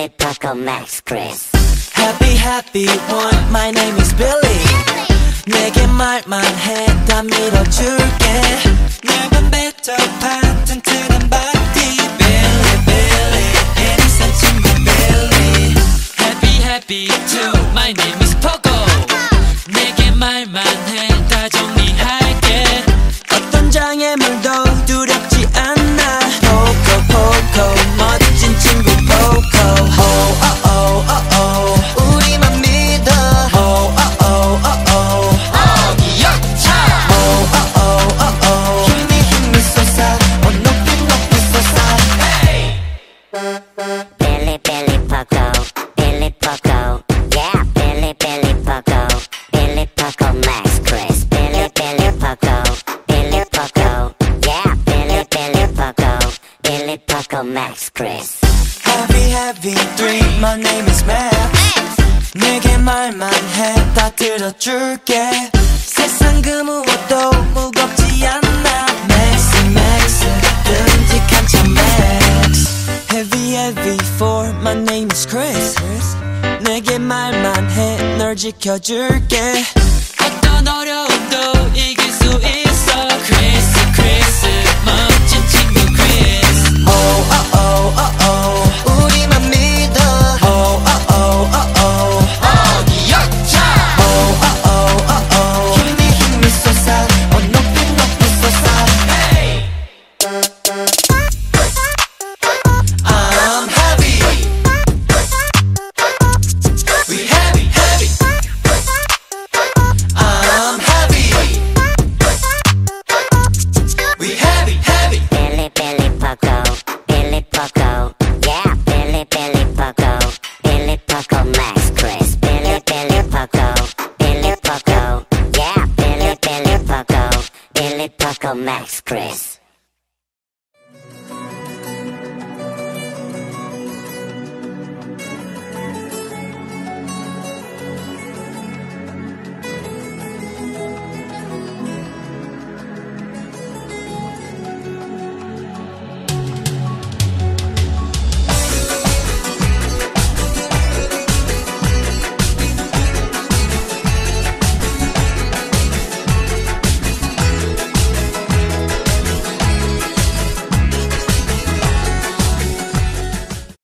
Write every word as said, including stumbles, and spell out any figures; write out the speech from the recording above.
Poco Max Chris. Happy happy one, my name is Billy. 내게 말만 해, 다 밀어줄게. 얇은 배터 파탄트는 바디. Billy Billy, innocent 친구 Billy. Happy happy two, my name is Poco. 내게 말만 해, 다 정리할게. 어떤 장애물도 두렵지 않아. Poco Poco, 멋진 친구 Poco. Oh oh oh oh oh, 우리만 믿어. Oh oh oh oh oh, 어기여차. oh oh oh oh oh, 힘이 힘이 솟아. 어 높이 높이 솟아. Hey. Billy Billy Poco, Billy Poco, yeah. Billy Billy Poco, Billy Poco Max Chris. Billy Billy Poco, Billy Poco, yeah. Billy Billy Poco, Billy Poco Max Chris. Heavy heavy three, my name is Max. 내게 말만 해, 다 들어줄게. 세상 그 무엇도 무겁지 않아. Max Max, 듬직한 참 Max. Heavy heavy four, my name is Chris. 내게 말만 해, 널 지켜줄게. 어떤 어려움도 이길 수 있어. Chris Chris, 멋진 친구 Chris. Oh oh oh oh oh, 우리만 믿어. Oh oh oh oh oh, 어기여차. oh oh oh oh oh, 힘이 힘이 솟아. 어 높이 높이 솟아. Hey. I'm heavy. We heavy heavy. I'm heavy. We heavy heavy. Billy Billy Poco, Billy Poco, yeah. Billy Billy Poco, Billy Poco Max Chris. Billy Billy Poco, Billy Poco, yeah. Billy Billy Poco, Billy Poco Max Chris.